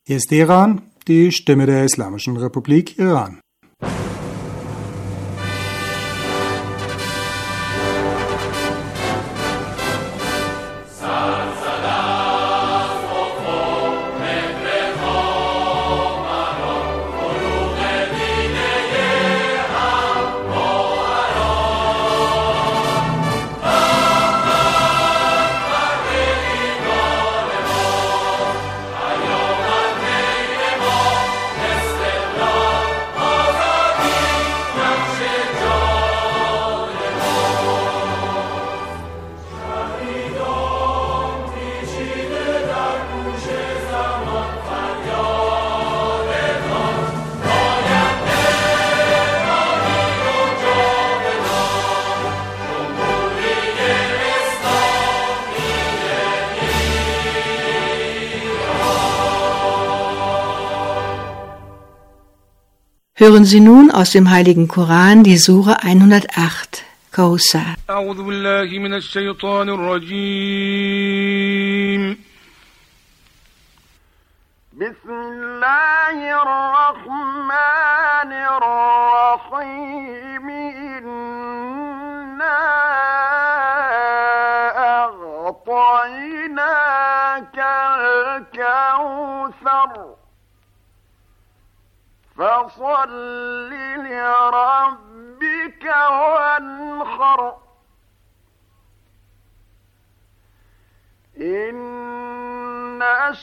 Hier ist Teheran, die Stimme der Islamischen Republik Iran. Hören Sie nun aus dem Heiligen Koran die Sure 108, Kautsar. أعوذ بالله من الشيطان الرجيم. بسم الله الرحمن الرحيم. إنا أعطيناك الكوثر فصل لربك وانحر إن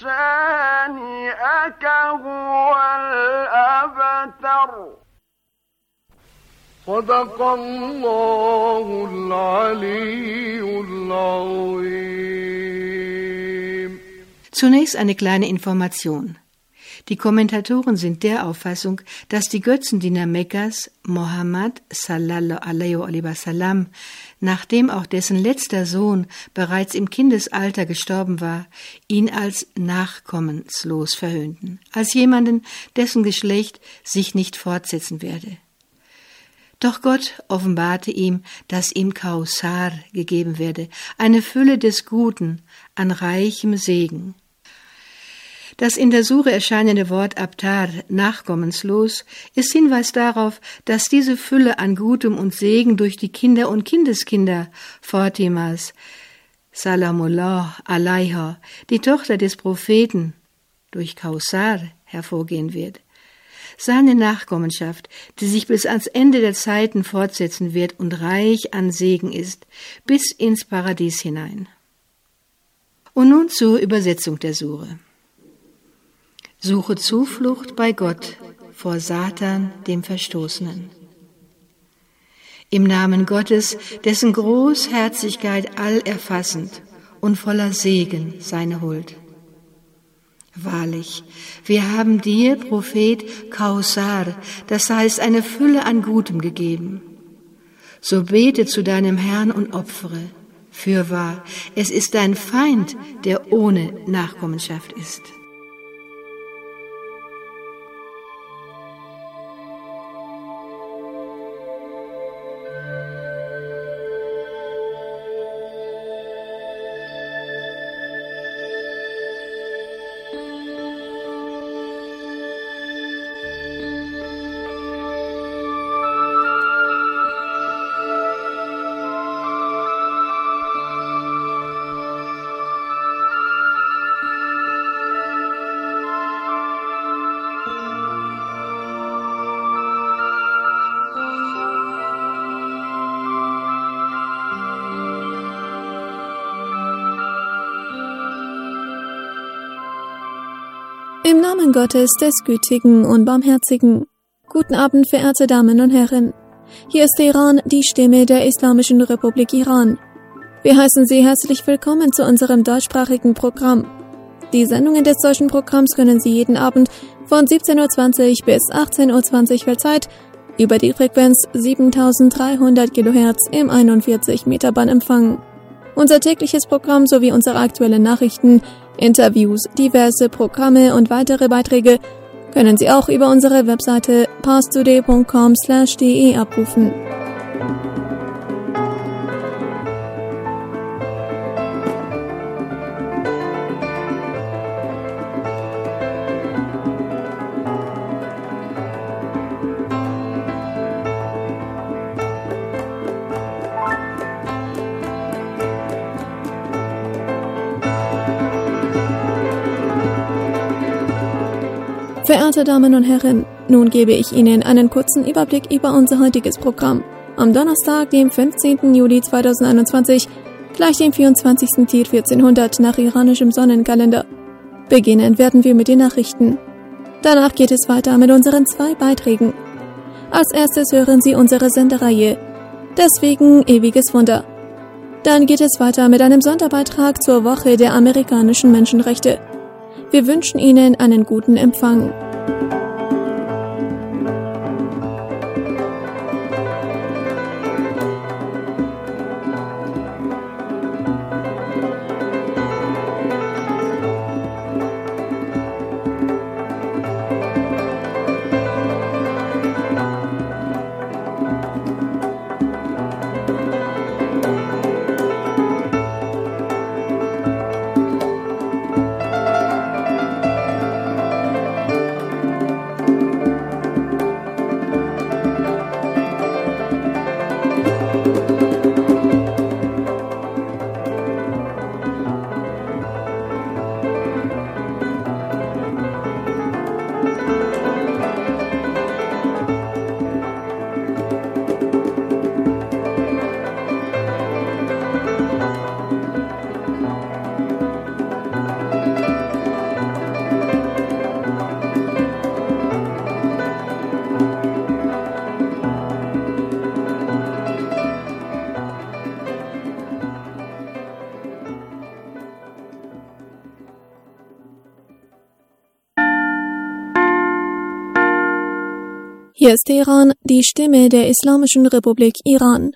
شانئك هو الأبتر. صدق الله العلي العظيم. Zunächst eine kleine Information. Die Kommentatoren sind der Auffassung, dass die Götzendiener Mekkas, Mohammed sallallahu alaihi wasallam, nachdem auch dessen letzter Sohn bereits im Kindesalter gestorben war, ihn als nachkommenslos verhöhnten, als jemanden, dessen Geschlecht sich nicht fortsetzen werde. Doch Gott offenbarte ihm, dass ihm Kautsar gegeben werde, eine Fülle des Guten an reichem Segen. Das in der Sure erscheinende Wort Abtar, nachkommenslos, ist Hinweis darauf, dass diese Fülle an Gutem und Segen durch die Kinder und Kindeskinder Fatimas, Salamullah alaiha, die Tochter des Propheten, durch Kautsar hervorgehen wird. Seine Nachkommenschaft, die sich bis ans Ende der Zeiten fortsetzen wird und reich an Segen ist, bis ins Paradies hinein. Und nun zur Übersetzung der Sure. Suche Zuflucht bei Gott vor Satan, dem Verstoßenen. Im Namen Gottes, dessen Großherzigkeit allerfassend und voller Segen seine Huld. Wahrlich, wir haben dir, Prophet, Kautsar, das heißt eine Fülle an Gutem gegeben. So bete zu deinem Herrn und opfere. Fürwahr, es ist dein Feind, der ohne Nachkommenschaft ist. Im Namen Gottes, des Gütigen und Barmherzigen. Guten Abend, verehrte Damen und Herren. Hier ist Teheran, die Stimme der Islamischen Republik Iran. Wir heißen Sie herzlich willkommen zu unserem deutschsprachigen Programm. Die Sendungen des deutschen Programms können Sie jeden Abend von 17:20 bis 18:20 Weltzeit über die Frequenz 7300 kHz im 41 Meter Band empfangen. Unser tägliches Programm sowie unsere aktuellen Nachrichten, Interviews, diverse Programme und weitere Beiträge können Sie auch über unsere Webseite parstoday.com/de abrufen. Verehrte Damen und Herren, nun gebe ich Ihnen einen kurzen Überblick über unser heutiges Programm. Am Donnerstag, dem 15. Juli 2021, gleich dem 24. Tir 1400 nach iranischem Sonnenkalender. Beginnen werden wir mit den Nachrichten. Danach geht es weiter mit unseren 2 Beiträgen. Als erstes hören Sie unsere Sendereihe Deswegen ewiges Wunder. Dann geht es weiter mit einem Sonderbeitrag zur Woche der amerikanischen Menschenrechte. Wir wünschen Ihnen einen guten Empfang. Hier ist Teheran, die Stimme der Islamischen Republik Iran.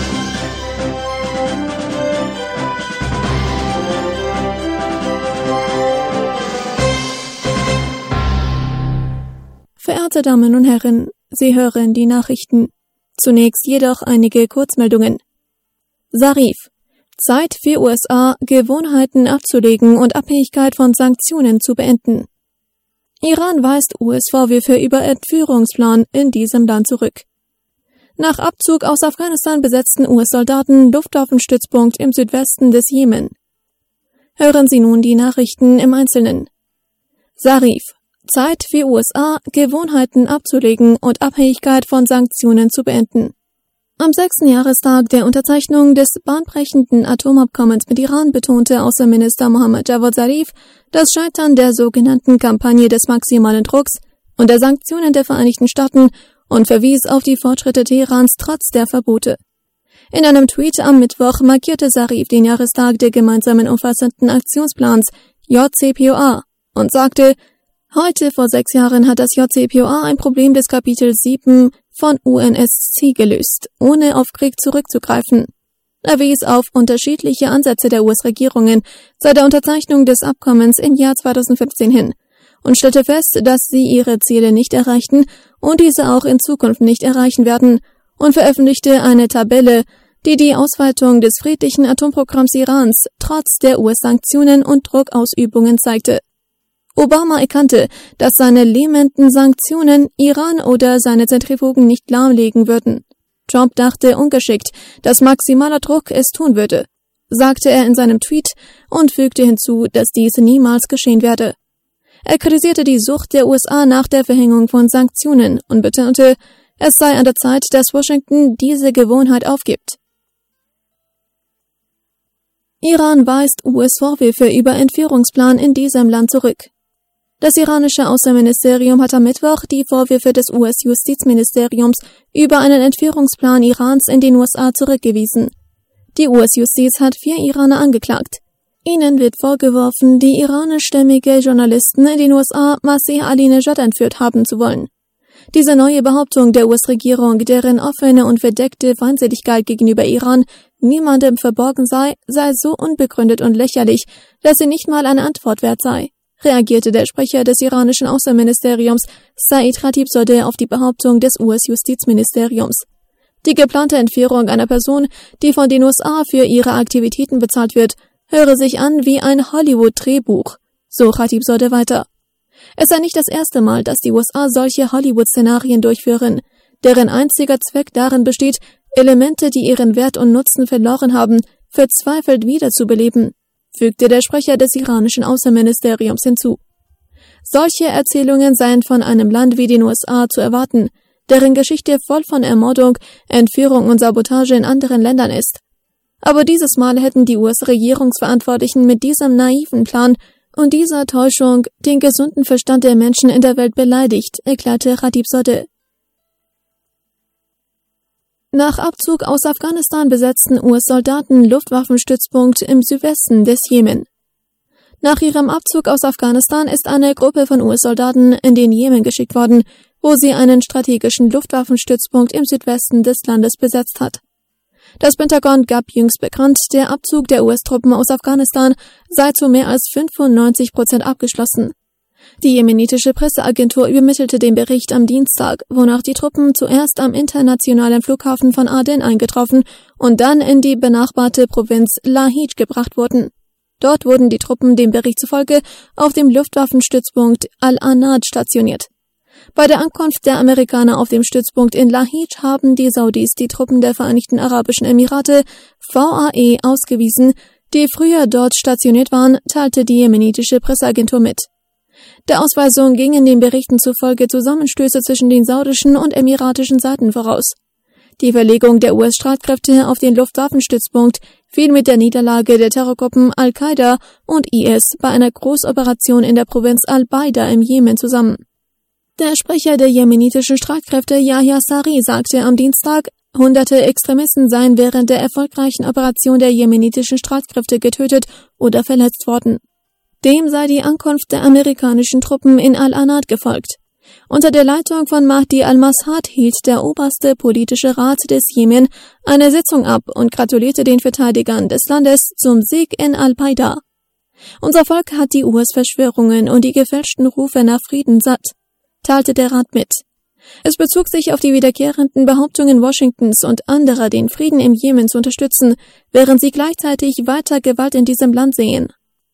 Verehrte Damen und Herren, Sie hören die Nachrichten. Zunächst jedoch einige Kurzmeldungen. Zarif: Zeit für USA, Gewohnheiten abzulegen und Abhängigkeit von Sanktionen zu beenden. Iran weist US-Vorwürfe über Entführungsplan in diesem Land zurück. Nach Abzug aus Afghanistan besetzten US-Soldaten Luftwaffenstützpunkt im Südwesten des Jemen. Hören Sie nun die Nachrichten im Einzelnen. Zarif: Zeit für USA, Gewohnheiten abzulegen und Abhängigkeit von Sanktionen zu beenden. Am 6. Jahrestag der Unterzeichnung des bahnbrechenden Atomabkommens mit Iran betonte Außenminister Mohammad Javad Zarif das Scheitern der sogenannten Kampagne des maximalen Drucks und der Sanktionen der Vereinigten Staaten und verwies auf die Fortschritte Teherans trotz der Verbote. In einem Tweet am Mittwoch markierte Zarif den Jahrestag der gemeinsamen umfassenden Aktionsplans JCPOA und sagte: Heute vor 6 Jahren hat das JCPOA ein Problem des Kapitel 7 von UNSC gelöst, ohne auf Krieg zurückzugreifen. Er wies auf unterschiedliche Ansätze der US-Regierungen seit der Unterzeichnung des Abkommens im Jahr 2015 hin und stellte fest, dass sie ihre Ziele nicht erreichten und diese auch in Zukunft nicht erreichen werden, und veröffentlichte eine Tabelle, die die Ausweitung des friedlichen Atomprogramms Irans trotz der US-Sanktionen und Druckausübungen zeigte. Obama erkannte, dass seine lähmenden Sanktionen Iran oder seine Zentrifugen nicht lahmlegen würden. Trump dachte ungeschickt, dass maximaler Druck es tun würde, sagte er in seinem Tweet und fügte hinzu, dass dies niemals geschehen werde. Er kritisierte die Sucht der USA nach der Verhängung von Sanktionen und betonte, es sei an der Zeit, dass Washington diese Gewohnheit aufgibt. Iran weist US-Vorwürfe über Entführungsplan in diesem Land zurück. Das iranische Außenministerium hat am Mittwoch die Vorwürfe des US-Justizministeriums über einen Entführungsplan Irans in den USA zurückgewiesen. Die US-Justiz hat 4 Iraner angeklagt. Ihnen wird vorgeworfen, die iranischstämmige Journalisten in den USA Masih Alinejad entführt haben zu wollen. Diese neue Behauptung der US-Regierung, deren offene und verdeckte Feindseligkeit gegenüber Iran niemandem verborgen sei so unbegründet und lächerlich, dass sie nicht mal eine Antwort wert sei, reagierte der Sprecher des iranischen Außenministeriums Said Khatibzadeh auf die Behauptung des US-Justizministeriums. Die geplante Entführung einer Person, die von den USA für ihre Aktivitäten bezahlt wird, höre sich an wie ein Hollywood-Drehbuch, so Khatibzadeh weiter. Es sei nicht das erste Mal, dass die USA solche Hollywood-Szenarien durchführen, deren einziger Zweck darin besteht, Elemente, die ihren Wert und Nutzen verloren haben, verzweifelt wiederzubeleben, fügte der Sprecher des iranischen Außenministeriums hinzu. Solche Erzählungen seien von einem Land wie den USA zu erwarten, deren Geschichte voll von Ermordung, Entführung und Sabotage in anderen Ländern ist. Aber dieses Mal hätten die US-Regierungsverantwortlichen mit diesem naiven Plan und dieser Täuschung den gesunden Verstand der Menschen in der Welt beleidigt, erklärte Ratibzadeh. Nach Abzug aus Afghanistan besetzten US-Soldaten Luftwaffenstützpunkt im Südwesten des Jemen. Nach ihrem Abzug aus Afghanistan ist eine Gruppe von US-Soldaten in den Jemen geschickt worden, wo sie einen strategischen Luftwaffenstützpunkt im Südwesten des Landes besetzt hat. Das Pentagon gab jüngst bekannt, der Abzug der US-Truppen aus Afghanistan sei zu mehr als 95% abgeschlossen. Die jemenitische Presseagentur übermittelte den Bericht am Dienstag, wonach die Truppen zuerst am internationalen Flughafen von Aden eingetroffen und dann in die benachbarte Provinz Lahij gebracht wurden. Dort wurden die Truppen dem Bericht zufolge auf dem Luftwaffenstützpunkt Al-Anad stationiert. Bei der Ankunft der Amerikaner auf dem Stützpunkt in Lahij haben die Saudis die Truppen der Vereinigten Arabischen Emirate VAE ausgewiesen, die früher dort stationiert waren, teilte die jemenitische Presseagentur mit. Der Ausweisung gingen den Berichten zufolge Zusammenstöße zwischen den saudischen und emiratischen Seiten voraus. Die Verlegung der US-Streitkräfte auf den Luftwaffenstützpunkt fiel mit der Niederlage der Terrorgruppen Al-Qaida und IS bei einer Großoperation in der Provinz Al-Baida im Jemen zusammen. Der Sprecher der jemenitischen Streitkräfte Yahya Sari sagte am Dienstag, Hunderte Extremisten seien während der erfolgreichen Operation der jemenitischen Streitkräfte getötet oder verletzt worden. Dem sei die Ankunft der amerikanischen Truppen in Al-Anad gefolgt. Unter der Leitung von Mahdi al-Mashhad hielt der oberste politische Rat des Jemen eine Sitzung ab und gratulierte den Verteidigern des Landes zum Sieg in Al-Baida. Unser Volk hat die US-Verschwörungen und die gefälschten Rufe nach Frieden satt, teilte der Rat mit. Es bezog sich auf die wiederkehrenden Behauptungen Washingtons und anderer, den Frieden im Jemen zu unterstützen, während sie gleichzeitig weiter Gewalt in diesem Land sehen.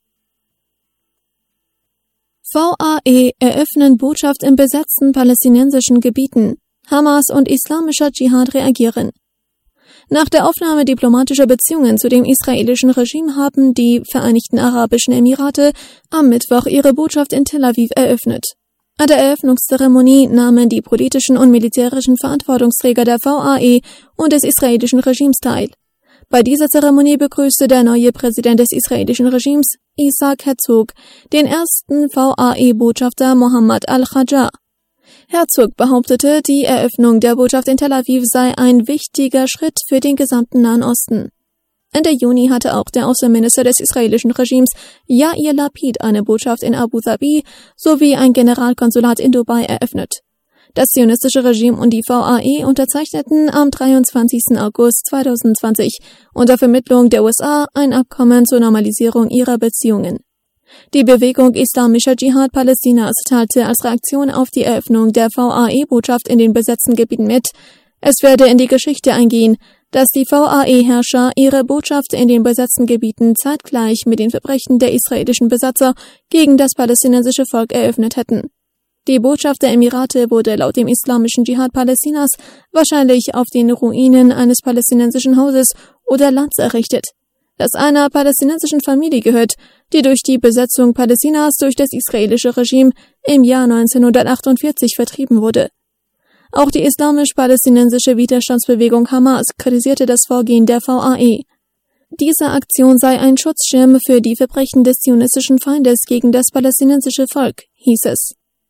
VAE eröffnen Botschaft in besetzten palästinensischen Gebieten. Hamas und islamischer Dschihad reagieren. Nach der Aufnahme diplomatischer Beziehungen zu dem israelischen Regime haben die Vereinigten Arabischen Emirate am Mittwoch ihre Botschaft in Tel Aviv eröffnet. An der Eröffnungszeremonie nahmen die politischen und militärischen Verantwortungsträger der VAE und des israelischen Regimes teil. Bei dieser Zeremonie begrüßte der neue Präsident des israelischen Regimes, Isaac Herzog, den ersten VAE-Botschafter Mohammad al-Khaja. Herzog behauptete, die Eröffnung der Botschaft in Tel Aviv sei ein wichtiger Schritt für den gesamten Nahen Osten. Ende Juni hatte auch der Außenminister des israelischen Regimes Yair Lapid eine Botschaft in Abu Dhabi sowie ein Generalkonsulat in Dubai eröffnet. Das zionistische Regime und die VAE unterzeichneten am 23. August 2020 unter Vermittlung der USA ein Abkommen zur Normalisierung ihrer Beziehungen. Die Bewegung Islamischer Dschihad Palästinas teilte als Reaktion auf die Eröffnung der VAE-Botschaft in den besetzten Gebieten mit, es werde in die Geschichte eingehen, dass die VAE-Herrscher ihre Botschaft in den besetzten Gebieten zeitgleich mit den Verbrechen der israelischen Besatzer gegen das palästinensische Volk eröffnet hätten. Die Botschaft der Emirate wurde laut dem Islamischen Dschihad Palästinas wahrscheinlich auf den Ruinen eines palästinensischen Hauses oder Lands errichtet, das einer palästinensischen Familie gehört, die durch die Besetzung Palästinas durch das israelische Regime im Jahr 1948 vertrieben wurde. Auch die islamisch-palästinensische Widerstandsbewegung Hamas kritisierte das Vorgehen der VAE. Diese Aktion sei ein Schutzschirm für die Verbrechen des zionistischen Feindes gegen das palästinensische Volk, hieß es.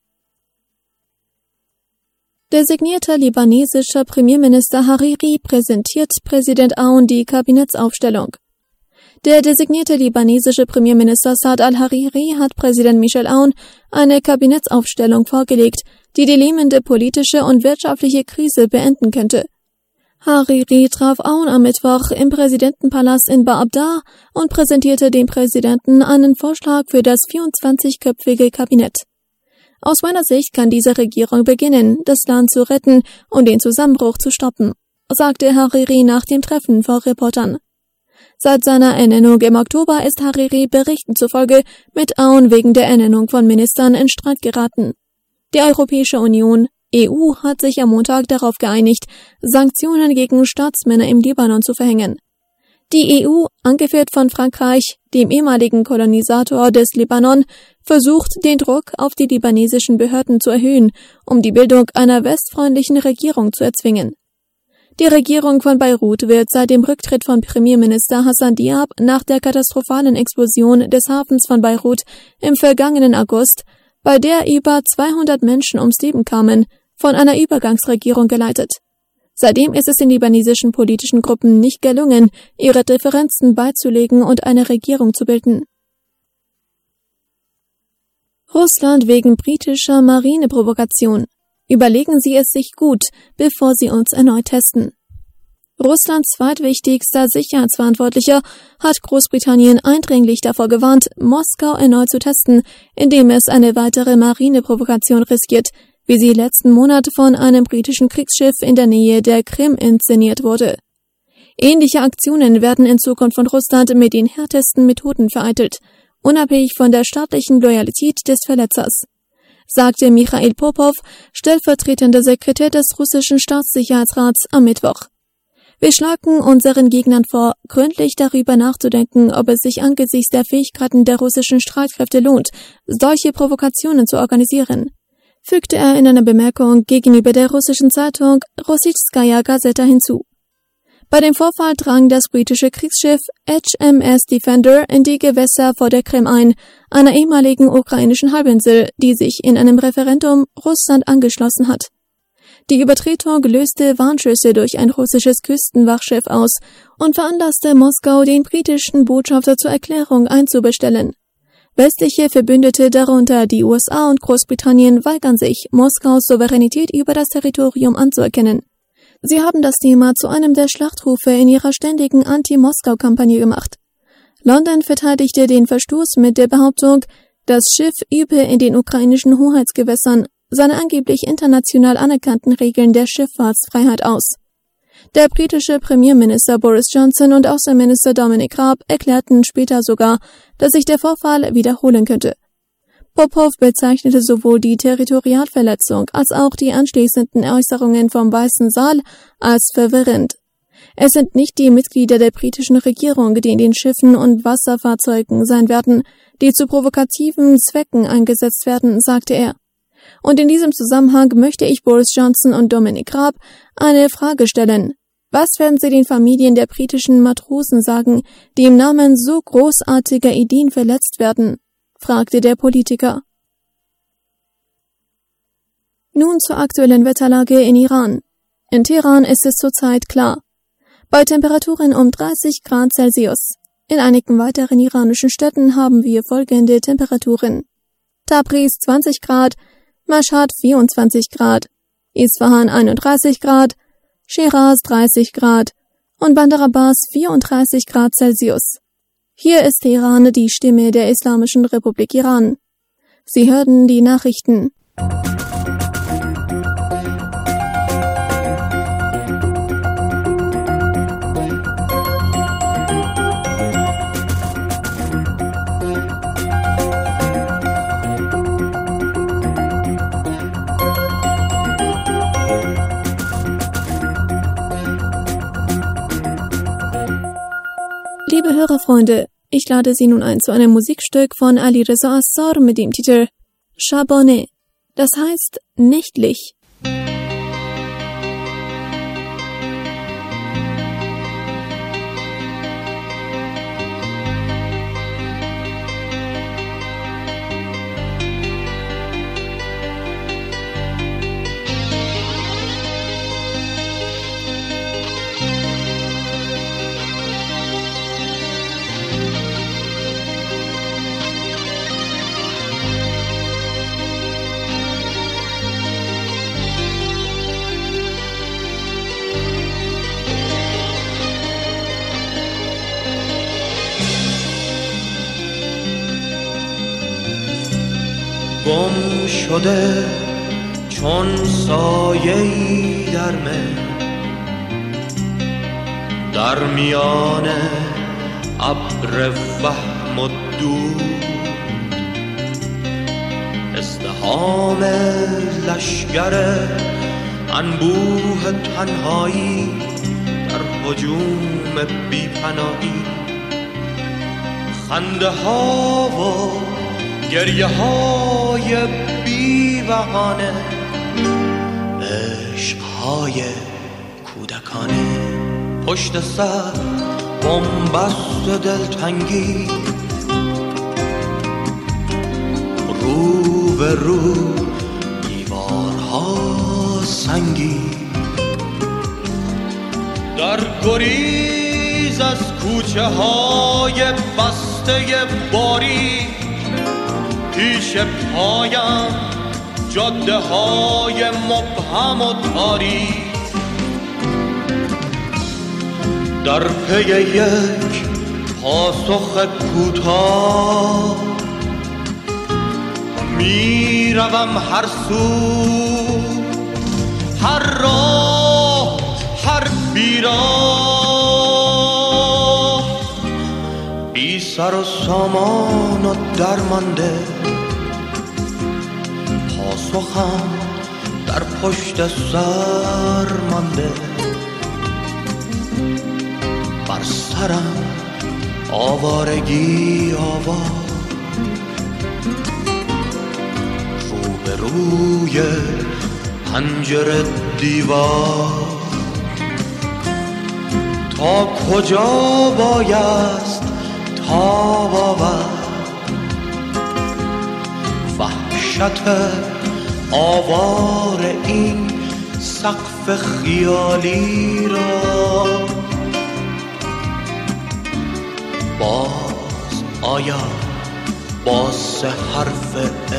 Designierte libanesischer Premierminister Hariri präsentiert Präsident Aoun die Kabinettsaufstellung. Der designierte libanesische Premierminister Saad al-Hariri hat Präsident Michel Aoun eine Kabinettsaufstellung vorgelegt, die die lähmende politische und wirtschaftliche Krise beenden könnte. Hariri traf Aoun am Mittwoch im Präsidentenpalast in Baabda und präsentierte dem Präsidenten einen Vorschlag für das 24-köpfige Kabinett. Aus meiner Sicht kann diese Regierung beginnen, das Land zu retten und den Zusammenbruch zu stoppen, sagte Hariri nach dem Treffen vor Reportern. Seit seiner Ernennung im Oktober ist Hariri Berichten zufolge mit Aoun wegen der Ernennung von Ministern in Streit geraten. Die Europäische Union, EU, hat sich am Montag darauf geeinigt, Sanktionen gegen Staatsmänner im Libanon zu verhängen. Die EU, angeführt von Frankreich, dem ehemaligen Kolonisator des Libanon, versucht, den Druck auf die libanesischen Behörden zu erhöhen, um die Bildung einer westfreundlichen Regierung zu erzwingen. Die Regierung von Beirut wird seit dem Rücktritt von Premierminister Hassan Diab nach der katastrophalen Explosion des Hafens von Beirut im vergangenen August, bei der über 200 Menschen ums Leben kamen, von einer Übergangsregierung geleitet. Seitdem ist es den libanesischen politischen Gruppen nicht gelungen, ihre Differenzen beizulegen und eine Regierung zu bilden. Russland wegen britischer Marineprovokation. Überlegen Sie es sich gut, bevor Sie uns erneut testen. Russlands zweitwichtigster Sicherheitsverantwortlicher hat Großbritannien eindringlich davor gewarnt, Moskau erneut zu testen, indem es eine weitere Marineprovokation riskiert, wie sie letzten Monat von einem britischen Kriegsschiff in der Nähe der Krim inszeniert wurde. Ähnliche Aktionen werden in Zukunft von Russland mit den härtesten Methoden vereitelt, unabhängig von der staatlichen Loyalität des Verletzers, sagte Michail Popov, stellvertretender Sekretär des russischen Staatssicherheitsrats, am Mittwoch. Wir schlagen unseren Gegnern vor, gründlich darüber nachzudenken, ob es sich angesichts der Fähigkeiten der russischen Streitkräfte lohnt, solche Provokationen zu organisieren, fügte er in einer Bemerkung gegenüber der russischen Zeitung Rossijskaja Gazeta hinzu. Bei dem Vorfall drang das britische Kriegsschiff HMS Defender in die Gewässer vor der Krim ein, einer ehemaligen ukrainischen Halbinsel, die sich in einem Referendum Russland angeschlossen hat. Die Übertretung löste Warnschüsse durch ein russisches Küstenwachschiff aus und veranlasste Moskau, den britischen Botschafter zur Erklärung einzubestellen. Westliche Verbündete, darunter die USA und Großbritannien, weigern sich, Moskaus Souveränität über das Territorium anzuerkennen. Sie haben das Thema zu einem der Schlachtrufe in ihrer ständigen Anti-Moskau-Kampagne gemacht. London verteidigte den Verstoß mit der Behauptung, das Schiff übe in den ukrainischen Hoheitsgewässern seine angeblich international anerkannten Regeln der Schifffahrtsfreiheit aus. Der britische Premierminister Boris Johnson und Außenminister Dominic Raab erklärten später sogar, dass sich der Vorfall wiederholen könnte. Popov bezeichnete sowohl die Territorialverletzung als auch die anschließenden Äußerungen vom Weißen Saal als verwirrend. Es sind nicht die Mitglieder der britischen Regierung, die in den Schiffen und Wasserfahrzeugen sein werden, die zu provokativen Zwecken eingesetzt werden, sagte er. Und in diesem Zusammenhang möchte ich Boris Johnson und Dominic Raab eine Frage stellen. Was werden Sie den Familien der britischen Matrosen sagen, die im Namen so großartiger Ideen verletzt werden? Fragte der Politiker. Nun zur aktuellen Wetterlage in Iran. In Teheran ist es zurzeit klar. Bei Temperaturen um 30 Grad Celsius. In einigen weiteren iranischen Städten haben wir folgende Temperaturen. Tabriz 20 Grad, Mashhad 24 Grad, Isfahan 31 Grad, Shiraz 30 Grad und Bandar Abbas 34 Grad Celsius. Hier ist Teheran, die Stimme der Islamischen Republik Iran. Sie hörten die Nachrichten. Liebe Hörerfreunde, ich lade Sie nun ein zu einem Musikstück von Ali Reza Assar mit dem Titel Shabane, das heißt nächtlich. گم شده چون سایه‌ای در میان ابر وهم و دود ازدحام لشگر انبوه تنهایی در هجوم بی پناهی، خنده ها و گریه های بی بهانه، عشق های کودکانه، پشت سر بنبست دلتنگی، رو به رو دیوارها سنگی، در گریز از کوچه های بسته باری، پیش پایم جاده های مبهم و تاریک، در پی یک پاسخ کوتاه می روم هر سو، هر راه، هر بیراه، بی سر و سامان و درمانده، پاسخم در پشت سر مانده، بر سرم آوارگی آوار، روی پنجره دیوار، تا کجا بایست تاب آورد وحشت آوار این سقف خیالی را. باز آیا با سه حرف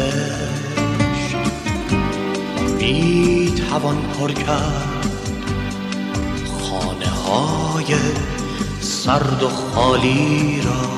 می توان پر کرد خانه های سرد و خالی را؟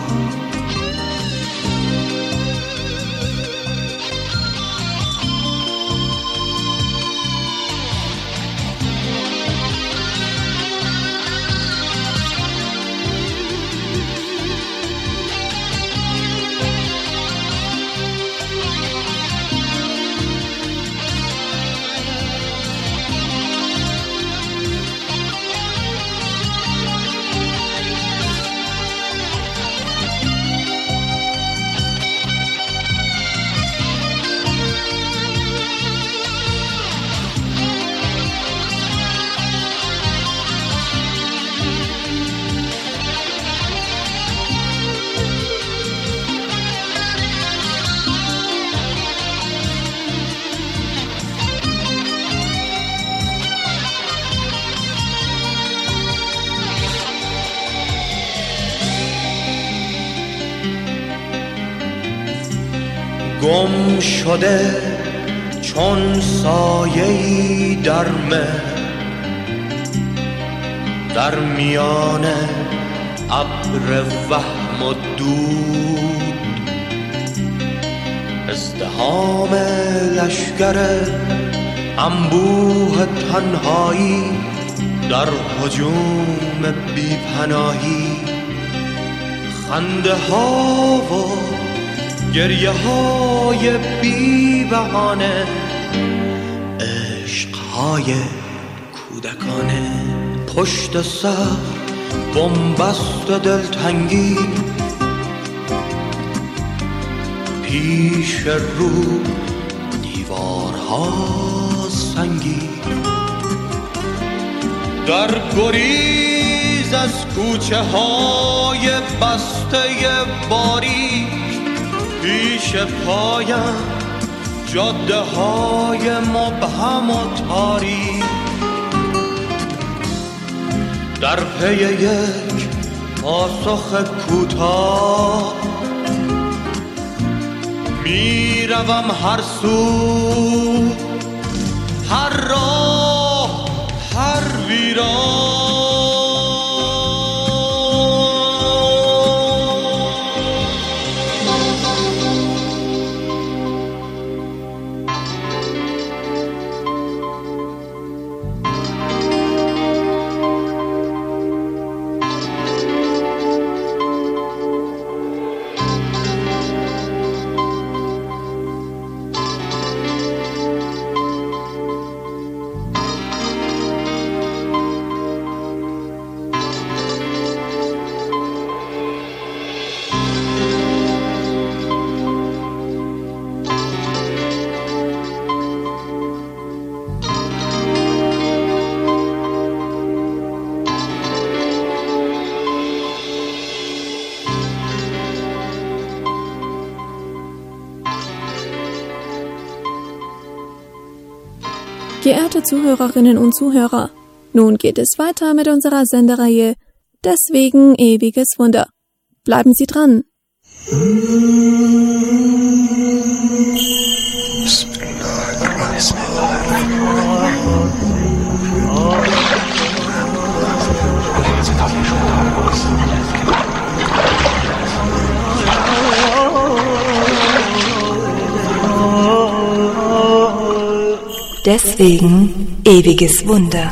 گم شده چون سایه‌ای در مه، در میان ابر وهم و دود، ازدحام لشگر انبوه تنهایی، در هجوم بی پناهی، خنده ها و گریه های بی بهانه، عشق های کودکانه، پشت سر بنبست دلتنگی، پیش رو دیوارها سنگی، در گریز از کوچه های بسته باری، پیش پایم جاده های مبهم و تاریک، در پی یک پاسخ کوتاه می روم هر سو، هر راه، هر ویران. Geehrte Zuhörerinnen und Zuhörer, nun geht es weiter mit unserer Sendereihe Deswegen ewiges Wunder. Bleiben Sie dran. Deswegen ewiges Wunder.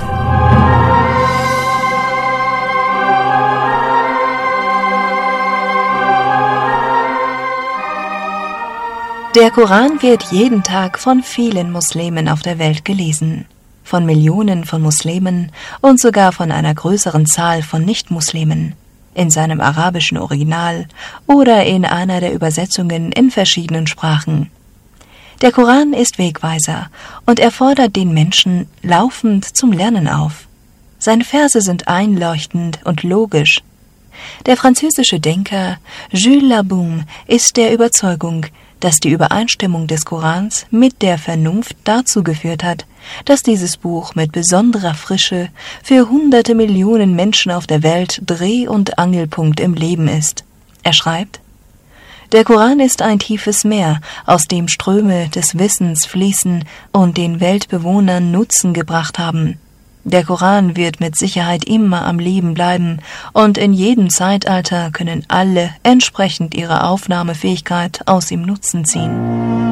Der Koran wird jeden Tag von vielen Muslimen auf der Welt gelesen, von Millionen von Muslimen und sogar von einer größeren Zahl von Nicht-Muslimen, in seinem arabischen Original oder in einer der Übersetzungen in verschiedenen Sprachen. Der Koran ist Wegweiser und er fordert den Menschen laufend zum Lernen auf. Seine Verse sind einleuchtend und logisch. Der französische Denker Jules Labaume ist der Überzeugung, dass die Übereinstimmung des Korans mit der Vernunft dazu geführt hat, dass dieses Buch mit besonderer Frische für hunderte Millionen Menschen auf der Welt Dreh- und Angelpunkt im Leben ist. Er schreibt: Der Koran ist ein tiefes Meer, aus dem Ströme des Wissens fließen und den Weltbewohnern Nutzen gebracht haben. Der Koran wird mit Sicherheit immer am Leben bleiben und in jedem Zeitalter können alle entsprechend ihrer Aufnahmefähigkeit aus ihm Nutzen ziehen.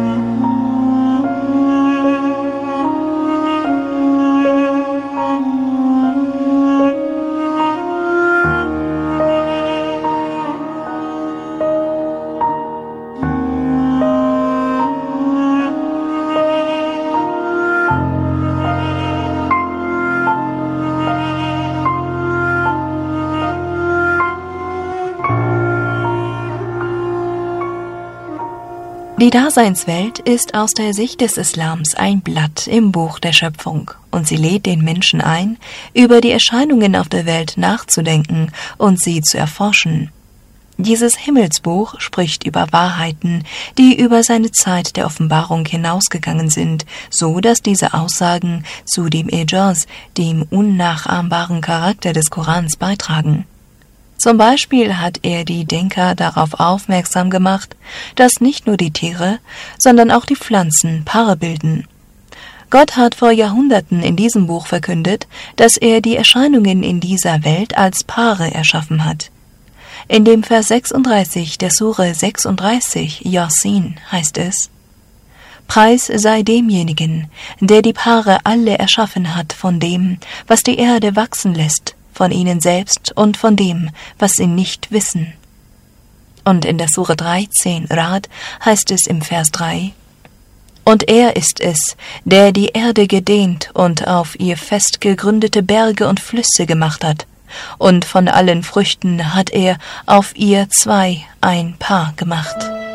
Die Daseinswelt ist aus der Sicht des Islams ein Blatt im Buch der Schöpfung und sie lädt den Menschen ein, über die Erscheinungen auf der Welt nachzudenken und sie zu erforschen. Dieses Himmelsbuch spricht über Wahrheiten, die über seine Zeit der Offenbarung hinausgegangen sind, so dass diese Aussagen zu dem Ijaz, dem unnachahmbaren Charakter des Korans, beitragen. Zum Beispiel hat er die Denker darauf aufmerksam gemacht, dass nicht nur die Tiere, sondern auch die Pflanzen Paare bilden. Gott hat vor Jahrhunderten in diesem Buch verkündet, dass er die Erscheinungen in dieser Welt als Paare erschaffen hat. In dem Vers 36 der Sure 36, Yasin, heißt es: Preis sei demjenigen, der die Paare alle erschaffen hat von dem, was die Erde wachsen lässt, von ihnen selbst und von dem, was sie nicht wissen. Und in der Sure 13, Rad, heißt es im Vers 3: Und er ist es, der die Erde gedehnt und auf ihr fest gegründete Berge und Flüsse gemacht hat, und von allen Früchten hat er auf ihr zwei ein Paar gemacht.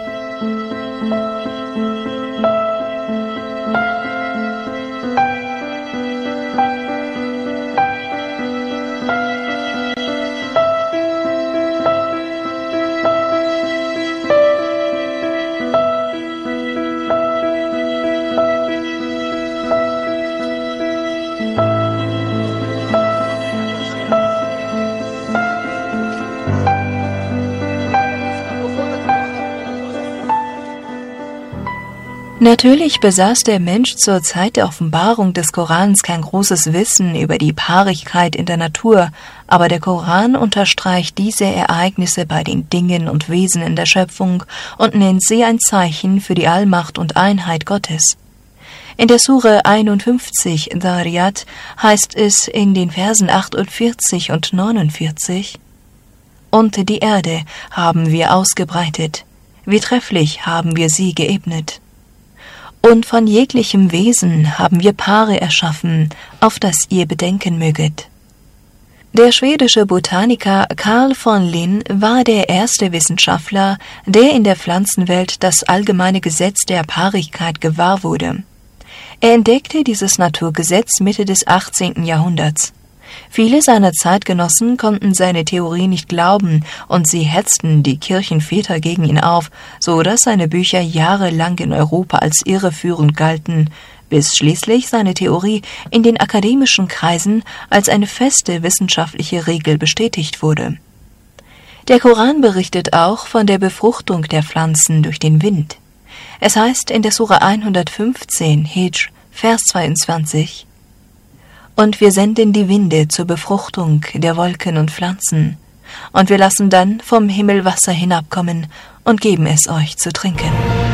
Natürlich besaß der Mensch zur Zeit der Offenbarung des Korans kein großes Wissen über die Paarigkeit in der Natur, aber der Koran unterstreicht diese Ereignisse bei den Dingen und Wesen in der Schöpfung und nennt sie ein Zeichen für die Allmacht und Einheit Gottes. In der Sure 51, Dhariyat, heißt es in den Versen 48 und 49: Und die Erde haben wir ausgebreitet, wie trefflich haben wir sie geebnet. Und von jeglichem Wesen haben wir Paare erschaffen, auf das ihr bedenken möget. Der schwedische Botaniker Carl von Linné war der erste Wissenschaftler, der in der Pflanzenwelt das allgemeine Gesetz der Paarigkeit gewahr wurde. Er entdeckte dieses Naturgesetz Mitte des 18. Jahrhunderts. Viele seiner Zeitgenossen konnten seine Theorie nicht glauben und sie hetzten die Kirchenväter gegen ihn auf, so dass seine Bücher jahrelang in Europa als irreführend galten, bis schließlich seine Theorie in den akademischen Kreisen als eine feste wissenschaftliche Regel bestätigt wurde. Der Koran berichtet auch von der Befruchtung der Pflanzen durch den Wind. Es heißt in der Sura 115, Hijr, Vers 22, und wir senden die Winde zur Befruchtung der Wolken und Pflanzen, und wir lassen dann vom Himmel Wasser hinabkommen und geben es euch zu trinken.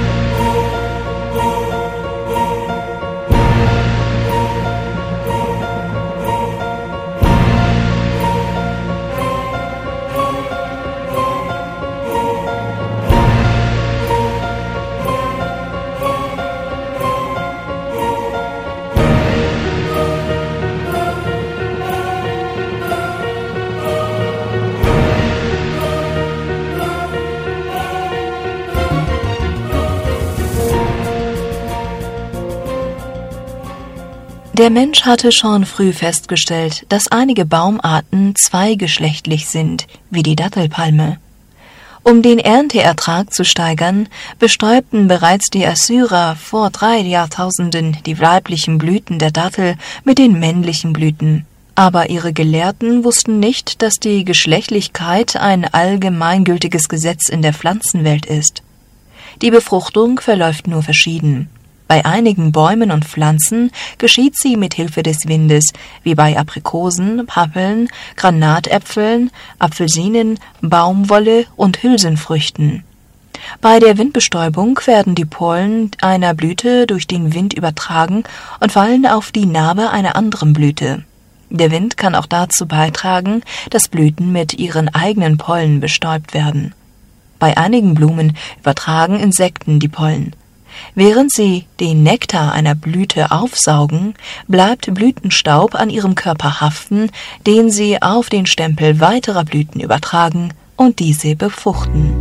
Der Mensch hatte schon früh festgestellt, dass einige Baumarten zweigeschlechtlich sind, wie die Dattelpalme. Um den Ernteertrag zu steigern, bestäubten bereits die Assyrer vor 3 Jahrtausenden die weiblichen Blüten der Dattel mit den männlichen Blüten. Aber ihre Gelehrten wussten nicht, dass die Geschlechtlichkeit ein allgemeingültiges Gesetz in der Pflanzenwelt ist. Die Befruchtung verläuft nur verschieden. Bei einigen Bäumen und Pflanzen geschieht sie mit Hilfe des Windes, wie bei Aprikosen, Pappeln, Granatäpfeln, Apfelsinen, Baumwolle und Hülsenfrüchten. Bei der Windbestäubung werden die Pollen einer Blüte durch den Wind übertragen und fallen auf die Narbe einer anderen Blüte. Der Wind kann auch dazu beitragen, dass Blüten mit ihren eigenen Pollen bestäubt werden. Bei einigen Blumen übertragen Insekten die Pollen. Während sie den Nektar einer Blüte aufsaugen, bleibt Blütenstaub an ihrem Körper haften, den sie auf den Stempel weiterer Blüten übertragen und diese befruchten.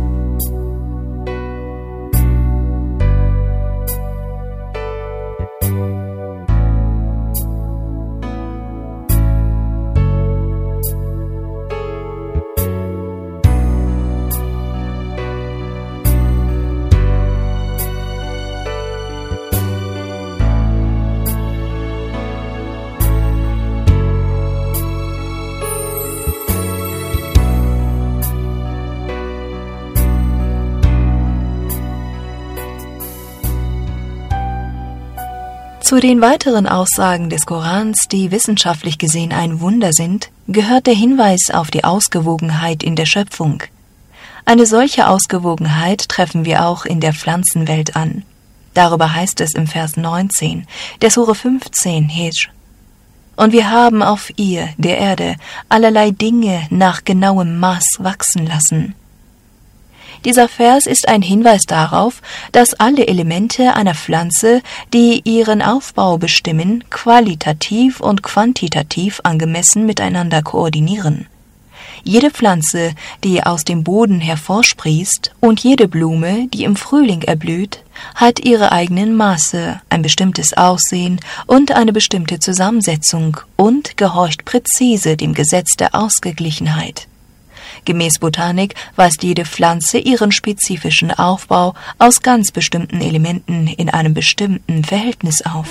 Zu den weiteren Aussagen des Korans, die wissenschaftlich gesehen ein Wunder sind, gehört der Hinweis auf die Ausgewogenheit in der Schöpfung. Eine solche Ausgewogenheit treffen wir auch in der Pflanzenwelt an. Darüber heißt es im Vers 19 der Sure 15, Hijr. Und wir haben auf ihr, der Erde, allerlei Dinge nach genauem Maß wachsen lassen. Dieser Vers ist ein Hinweis darauf, dass alle Elemente einer Pflanze, die ihren Aufbau bestimmen, qualitativ und quantitativ angemessen miteinander koordinieren. Jede Pflanze, die aus dem Boden hervorsprießt, und jede Blume, die im Frühling erblüht, hat ihre eigenen Maße, ein bestimmtes Aussehen und eine bestimmte Zusammensetzung und gehorcht präzise dem Gesetz der Ausgeglichenheit. Gemäß Botanik weist jede Pflanze ihren spezifischen Aufbau aus ganz bestimmten Elementen in einem bestimmten Verhältnis auf.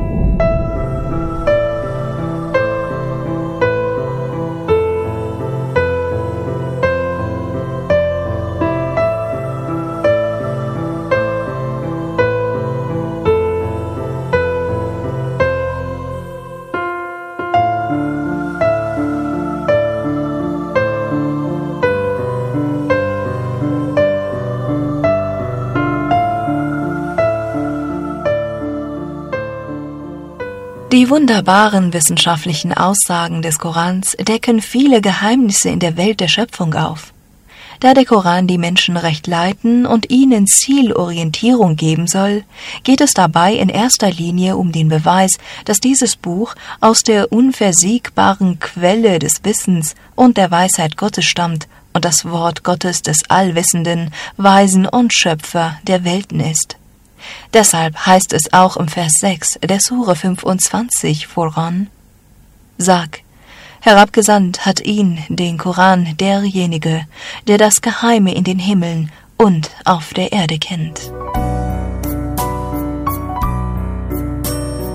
Die wunderbaren wissenschaftlichen Aussagen des Korans decken viele Geheimnisse in der Welt der Schöpfung auf. Da der Koran die Menschen recht leiten und ihnen Zielorientierung geben soll, geht es dabei in erster Linie um den Beweis, dass dieses Buch aus der unversiegbaren Quelle des Wissens und der Weisheit Gottes stammt und das Wort Gottes des Allwissenden, Weisen und Schöpfer der Welten ist. Deshalb heißt es auch im Vers 6 der Sure 25 voran: Sag, herabgesandt hat ihn, den Koran, derjenige, der das Geheime in den Himmeln und auf der Erde kennt.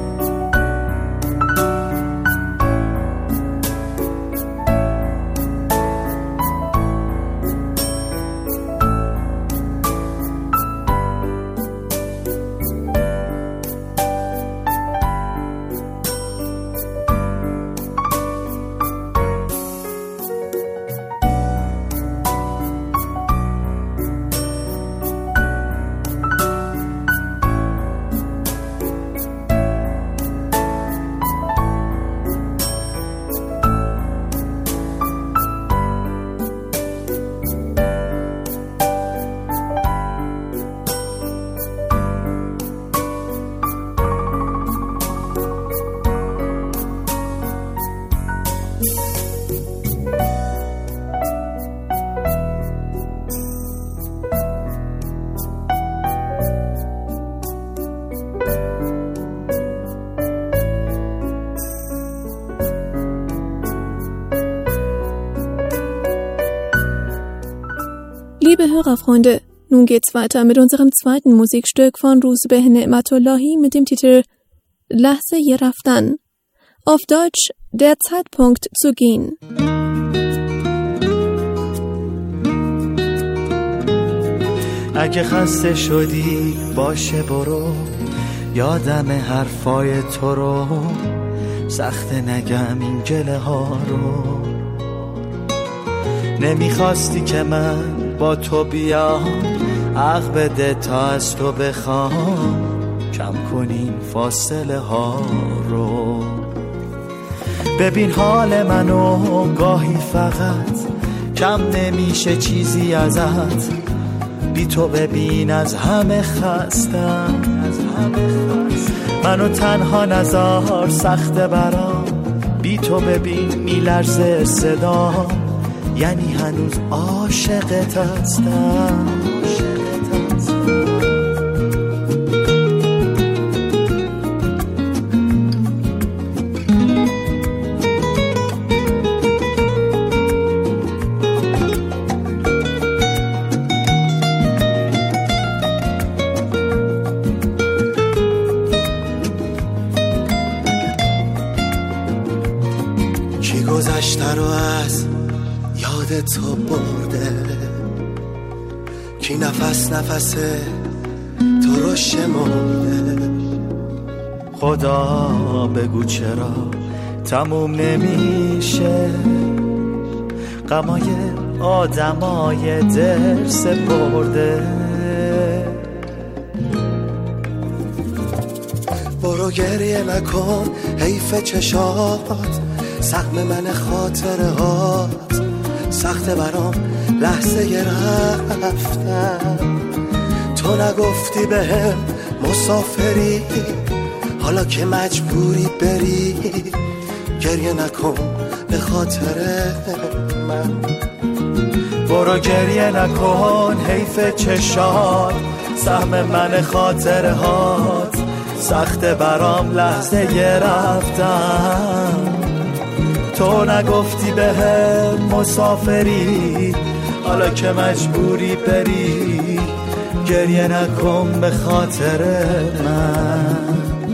Liebe Hörerfreunde, nun geht's weiter mit unserem zweiten Musikstück von Rouzbeh Ne'matullahi mit dem Titel Lahze ye raftan. Auf Deutsch, der Zeitpunkt zu gehen. اگه خسته شدی باشه برو، یادم حرفای تو رو، سخته نگم این گله ها رو. نمیخواستی که من با تو بیام، عقل بده تا از تو بخوام، کم کنیم فاصله ها رو. ببین حال منو گاهی فقط کم نمیشه چیزی ازت، بی تو ببین از همه خستم. منو تنها نذار سخته برام، بی تو ببین میلرزه صدا، یعنی هنوز عاشقت هستم. کی گذشته رو از یاد تو برده، کی نفس تو رو شمرده. خدا بگو چرا تموم نمیشه غمای آدمای دل سپرده. برو گریه نکن حیف چشات، سهم من خاطرهات، سخت برام لحظه رفتن. تو نگفتی بهم مسافری، حالا که مجبوری بری، گریه نکن به خاطر من. برو گریه نکن حیف چشات، سهم من خاطرهات، سخت برام لحظه رفتن. تو نگفتی بهم مسافری، حالا که مجبوری بری، گریه نکن به خاطر من.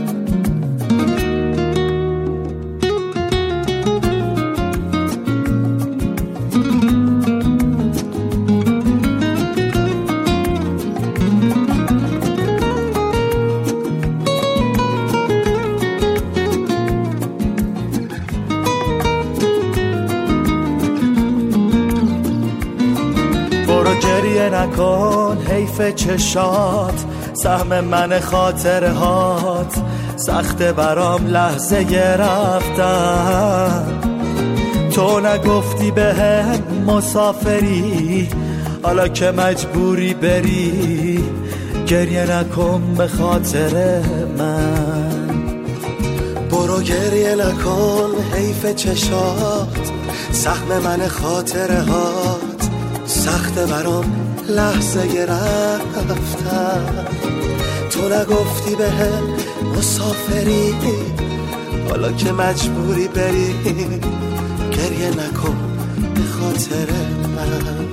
نکن حیف چشات، سهم من خاطرهات، سخت برام لحظه رفتن. تو نگفتی بهم مسافری، حالا که مجبوری بری، گریه نکن به خاطر من. برو گریه نکن حیف چشات، سهم من خاطرهات، سخت برام لحظه رفتن. تو نگفتی بهم مسافری، حالا که مجبوری بری، گریه نکن به خاطر من.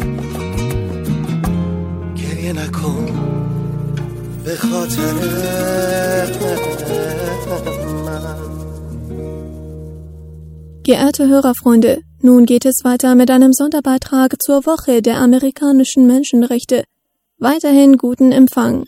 گریه نکن به خاطر من. Geehrte Hörerfreunde, nun geht es weiter mit einem Sonderbeitrag zur Woche der amerikanischen Menschenrechte. Weiterhin guten Empfang.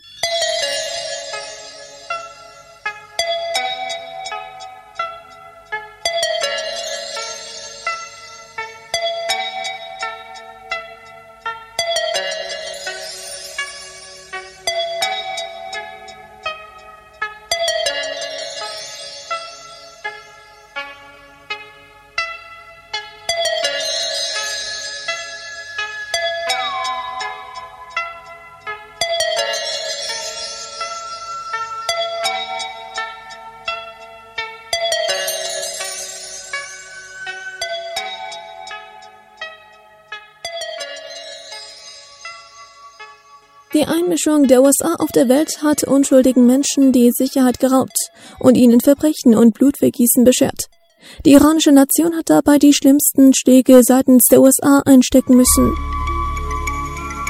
Die Einmischung der USA auf der Welt hat unschuldigen Menschen die Sicherheit geraubt und ihnen Verbrechen und Blutvergießen beschert. Die iranische Nation hat dabei die schlimmsten Schläge seitens der USA einstecken müssen.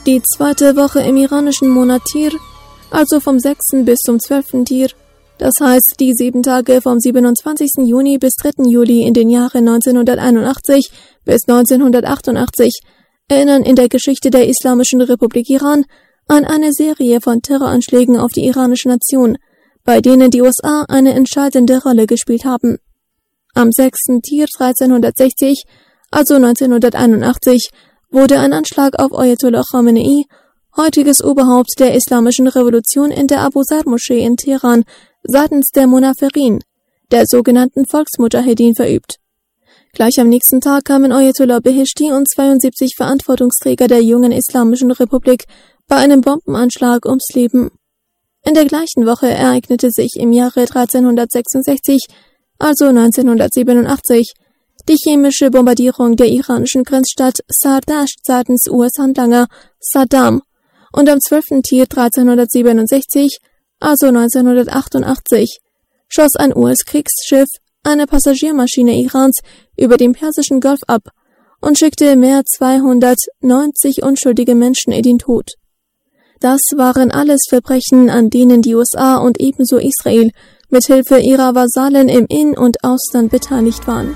Die zweite Woche im iranischen Monat Tir, also vom 6. bis zum 12. Tir, das heißt die 7 Tage vom 27. Juni bis 3. Juli in den Jahren 1981 bis 1988, erinnern in der Geschichte der Islamischen Republik Iran an eine Serie von Terroranschlägen auf die iranische Nation, bei denen die USA eine entscheidende Rolle gespielt haben. Am 6. Tir 1360, also 1981, wurde ein Anschlag auf Ayatollah Khamenei, heutiges Oberhaupt der Islamischen Revolution, in der Abu-Sar-Moschee in Teheran seitens der Munafirin, der sogenannten Volksmudschahedin, verübt. Gleich am nächsten Tag kamen Ayatollah Beheshti und 72 Verantwortungsträger der jungen Islamischen Republik bei einem Bombenanschlag ums Leben. In der gleichen Woche ereignete sich im Jahre 1366, also 1987, die chemische Bombardierung der iranischen Grenzstadt Sardasht seitens US-Handlanger Saddam, und am 12. Tir 1367, also 1988, schoss ein US-Kriegsschiff eine Passagiermaschine Irans über den Persischen Golf ab und schickte mehr 290 unschuldige Menschen in den Tod. Das waren alles Verbrechen, an denen die USA und ebenso Israel mit Hilfe ihrer Vasallen im In- und Ausland beteiligt waren.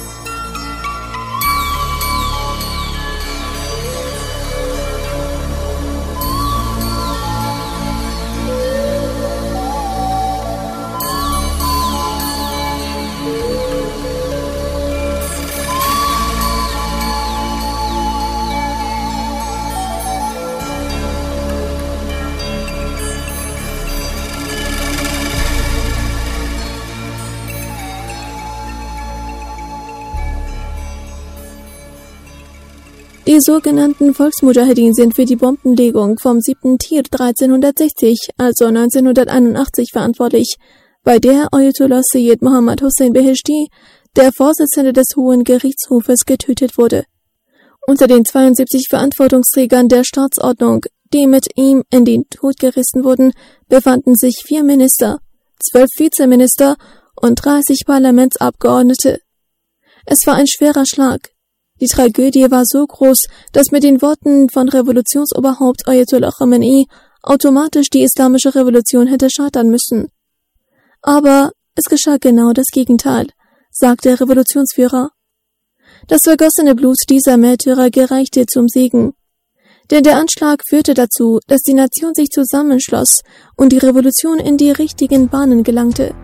Die sogenannten Volksmudschahedin sind für die Bombenlegung vom 7. Tir 1360, also 1981, verantwortlich, bei der Ayatollah Sayyid Mohammad Hossein Beheshti, der Vorsitzende des Hohen Gerichtshofes, getötet wurde. Unter den 72 Verantwortungsträgern der Staatsordnung, die mit ihm in den Tod gerissen wurden, befanden sich 4 Minister, 12 Vizeminister und 30 Parlamentsabgeordnete. Es war ein schwerer Schlag. Die Tragödie war so groß, dass mit den Worten von Revolutionsoberhaupt Ayatollah Khamenei automatisch die Islamische Revolution hätte scheitern müssen. Aber es geschah genau das Gegenteil, sagt der Revolutionsführer. Das vergossene Blut dieser Märtyrer gereichte zum Segen. Denn der Anschlag führte dazu, dass die Nation sich zusammenschloss und die Revolution in die richtigen Bahnen gelangte.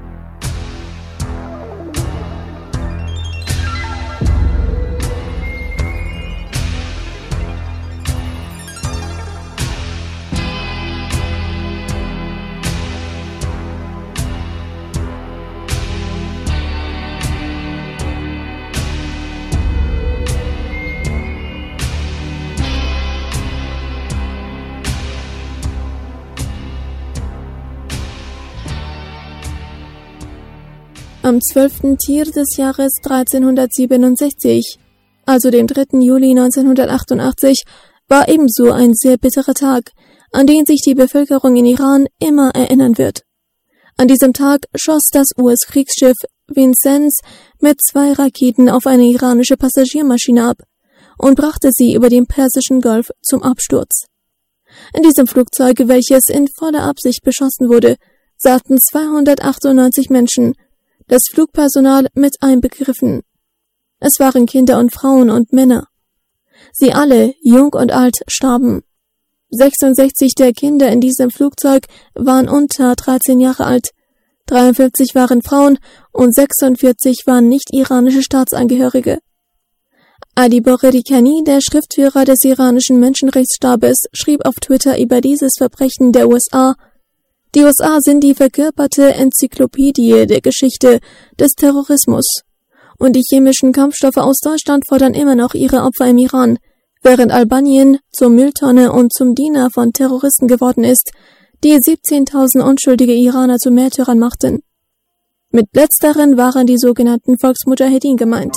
Am 12. Tir des Jahres 1367, also dem 3. Juli 1988, war ebenso ein sehr bitterer Tag, an den sich die Bevölkerung in Iran immer erinnern wird. An diesem Tag schoss das US-Kriegsschiff Vincennes mit 2 Raketen auf eine iranische Passagiermaschine ab und brachte sie über den Persischen Golf zum Absturz. In diesem Flugzeug, welches in voller Absicht beschossen wurde, saßen 298 Menschen, das Flugpersonal mit einbegriffen. Es waren Kinder und Frauen und Männer. Sie alle, jung und alt, starben. 66 der Kinder in diesem Flugzeug waren unter 13 Jahre alt, 43 waren Frauen und 46 waren nicht-iranische Staatsangehörige. Ali Borodikani, der Schriftführer des iranischen Menschenrechtsstabes, schrieb auf Twitter über dieses Verbrechen der USA: Die USA sind die verkörperte Enzyklopädie der Geschichte des Terrorismus, und die chemischen Kampfstoffe aus Deutschland fordern immer noch ihre Opfer im Iran, während Albanien zur Mülltonne und zum Diener von Terroristen geworden ist, die 17.000 unschuldige Iraner zu Märtyrern machten. Mit letzteren waren die sogenannten Volksmudschahedin gemeint.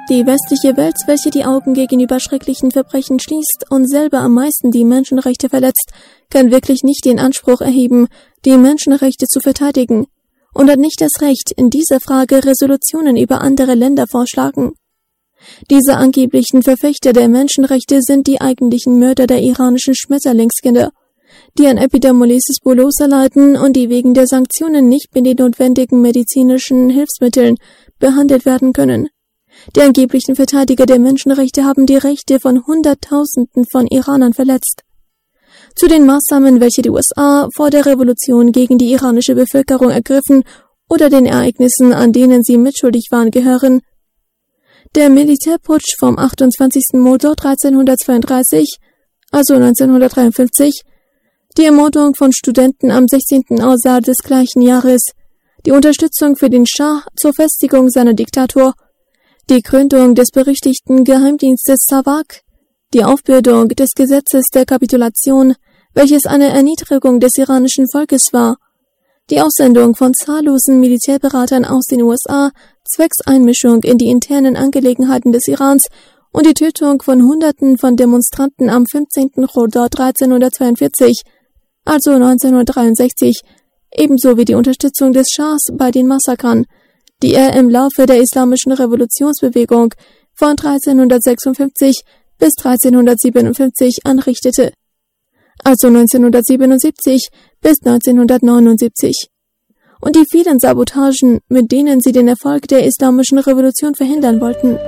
Die westliche Welt, welche die Augen gegenüber schrecklichen Verbrechen schließt und selber am meisten die Menschenrechte verletzt, kann wirklich nicht den Anspruch erheben, die Menschenrechte zu verteidigen und hat nicht das Recht, in dieser Frage Resolutionen über andere Länder vorschlagen. Diese angeblichen Verfechter der Menschenrechte sind die eigentlichen Mörder der iranischen Schmetterlingskinder, die an Epidermolysis bullosa leiden und die wegen der Sanktionen nicht mit den notwendigen medizinischen Hilfsmitteln behandelt werden können. Die angeblichen Verteidiger der Menschenrechte haben die Rechte von Hunderttausenden von Iranern verletzt. Zu den Maßnahmen, welche die USA vor der Revolution gegen die iranische Bevölkerung ergriffen oder den Ereignissen, an denen sie mitschuldig waren, gehören: der Militärputsch vom 28. Motor 1332, also 1953, die Ermordung von Studenten am 16. Asar des gleichen Jahres, die Unterstützung für den Schah zur Festigung seiner Diktatur, die Gründung des berüchtigten Geheimdienstes Savak, die Aufbürdung des Gesetzes der Kapitulation, welches eine Erniedrigung des iranischen Volkes war, die Aussendung von zahllosen Militärberatern aus den USA zwecks Einmischung in die internen Angelegenheiten des Irans und die Tötung von Hunderten von Demonstranten am 15. Rodor 1342, also 1963, ebenso wie die Unterstützung des Schahs bei den Massakern, die er im Laufe der islamischen Revolutionsbewegung von 1356 bis 1357 anrichtete, also 1977 bis 1979, und die vielen Sabotagen, mit denen sie den Erfolg der islamischen Revolution verhindern wollten.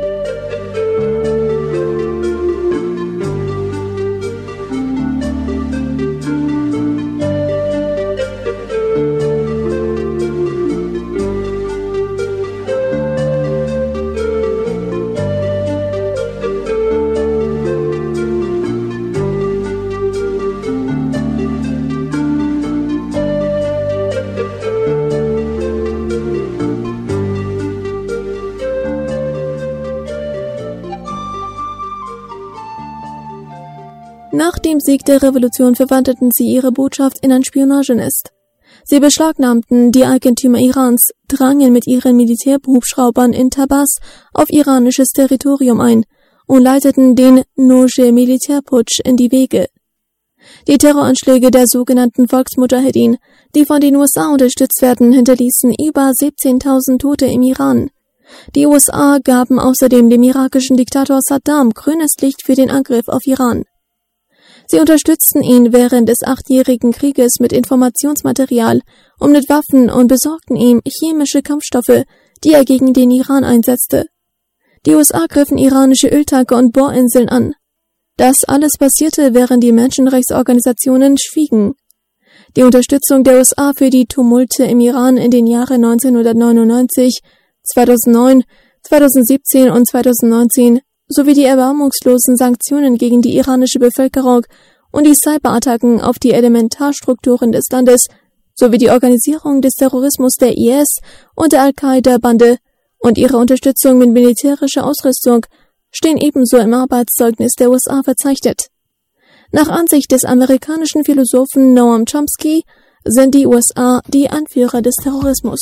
Nach dem Sieg der Revolution verwandelten sie ihre Botschaft in ein Spionagenest. Sie beschlagnahmten die Eigentümer Irans, drangen mit ihren Militärhubschraubern in Tabas auf iranisches Territorium ein und leiteten den Noje-Militärputsch in die Wege. Die Terroranschläge der sogenannten Volksmujahedin, die von den USA unterstützt werden, hinterließen über 17.000 Tote im Iran. Die USA gaben außerdem dem irakischen Diktator Saddam grünes Licht für den Angriff auf Iran. Sie unterstützten ihn während des 8-jährigen Krieges mit Informationsmaterial und mit Waffen und besorgten ihm chemische Kampfstoffe, die er gegen den Iran einsetzte. Die USA griffen iranische Öltanker und Bohrinseln an. Das alles passierte, während die Menschenrechtsorganisationen schwiegen. Die Unterstützung der USA für die Tumulte im Iran in den Jahren 1999, 2009, 2017 und 2019 sowie die erbarmungslosen Sanktionen gegen die iranische Bevölkerung und die Cyberattacken auf die Elementarstrukturen des Landes sowie die Organisierung des Terrorismus der IS und der Al-Qaida-Bande und ihre Unterstützung mit militärischer Ausrüstung stehen ebenso im Arbeitszeugnis der USA verzeichnet. Nach Ansicht des amerikanischen Philosophen Noam Chomsky sind die USA die Anführer des Terrorismus.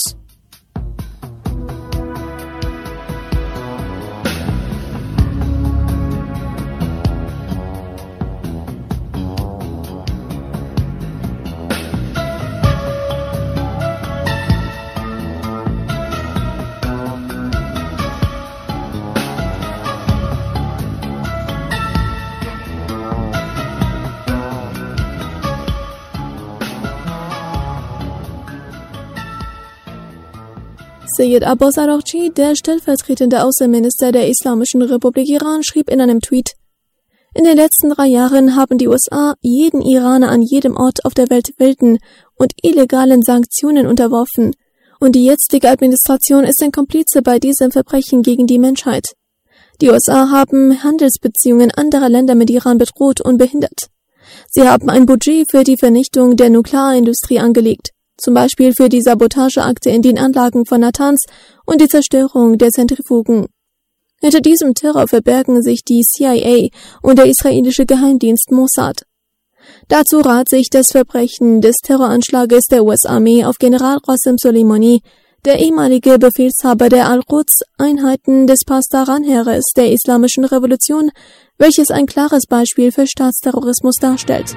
Seyyed Abbas Araghchi, der stellvertretende Außenminister der Islamischen Republik Iran, schrieb in einem Tweet: In den letzten 3 Jahren haben die USA jeden Iraner an jedem Ort auf der Welt wilden und illegalen Sanktionen unterworfen, und die jetzige Administration ist ein Komplize bei diesem Verbrechen gegen die Menschheit. Die USA haben Handelsbeziehungen anderer Länder mit Iran bedroht und behindert. Sie haben ein Budget für die Vernichtung der Nuklearindustrie angelegt, zum Beispiel für die Sabotageakte in den Anlagen von Natanz und die Zerstörung der Zentrifugen. Hinter diesem Terror verbergen sich die CIA und der israelische Geheimdienst Mossad. Dazu rät sich das Verbrechen des Terroranschlages der US-Armee auf General Qasem Soleimani, der ehemalige Befehlshaber der Al-Quds-Einheiten des Pasdaran-Heeres der Islamischen Revolution, welches ein klares Beispiel für Staatsterrorismus darstellt.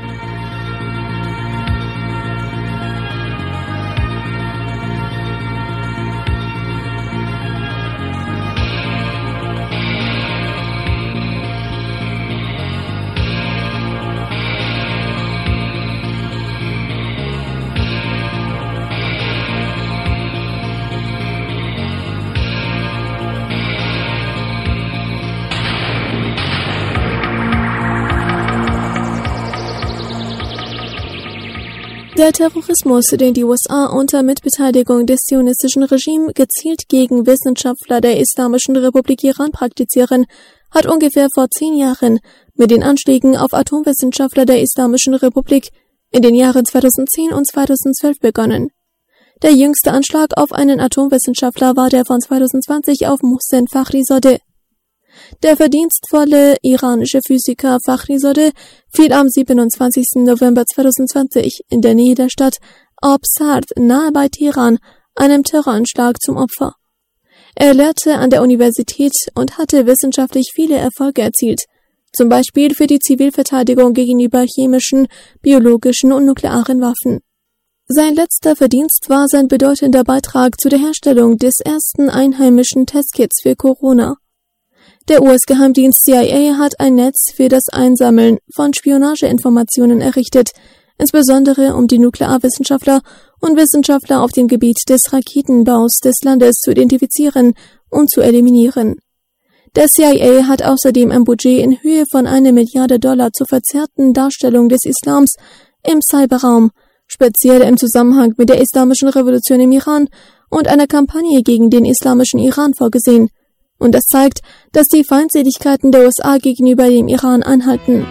Der Terrorismus, den die USA unter Mitbeteiligung des zionistischen Regimes gezielt gegen Wissenschaftler der Islamischen Republik Iran praktizieren, hat ungefähr vor 10 Jahren mit den Anschlägen auf Atomwissenschaftler der Islamischen Republik in den Jahren 2010 und 2012 begonnen. Der jüngste Anschlag auf einen Atomwissenschaftler war der von 2020 auf Mohsen Fakhrizadeh. Der verdienstvolle iranische Physiker Fakhrizadeh fiel am 27. November 2020 in der Nähe der Stadt Ab-Sard nahe bei Teheran einem Terroranschlag zum Opfer. Er lehrte an der Universität und hatte wissenschaftlich viele Erfolge erzielt, zum Beispiel für die Zivilverteidigung gegenüber chemischen, biologischen und nuklearen Waffen. Sein letzter Verdienst war sein bedeutender Beitrag zu der Herstellung des ersten einheimischen Testkits für Corona. Der US-Geheimdienst CIA hat ein Netz für das Einsammeln von Spionageinformationen errichtet, insbesondere um die Nuklearwissenschaftler und Wissenschaftler auf dem Gebiet des Raketenbaus des Landes zu identifizieren und zu eliminieren. Der CIA hat außerdem ein Budget in Höhe von $1 Milliarde zur verzerrten Darstellung des Islams im Cyberraum, speziell im Zusammenhang mit der Islamischen Revolution im Iran und einer Kampagne gegen den islamischen Iran vorgesehen. Und das zeigt, dass die Feindseligkeiten der USA gegenüber dem Iran anhalten.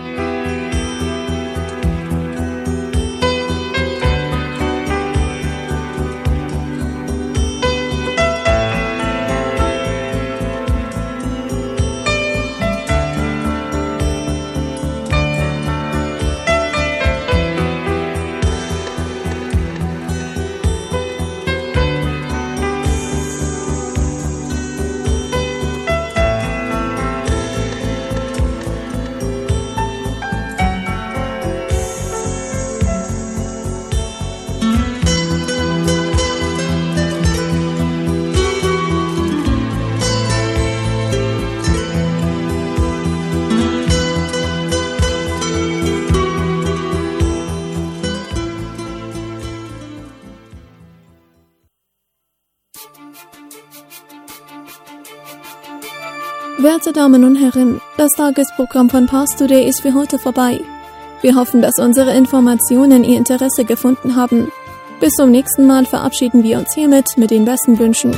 Werte Damen und Herren, das Tagesprogramm von Pars Today ist für heute vorbei. Wir hoffen, dass unsere Informationen Ihr Interesse gefunden haben. Bis zum nächsten Mal verabschieden wir uns hiermit mit den besten Wünschen.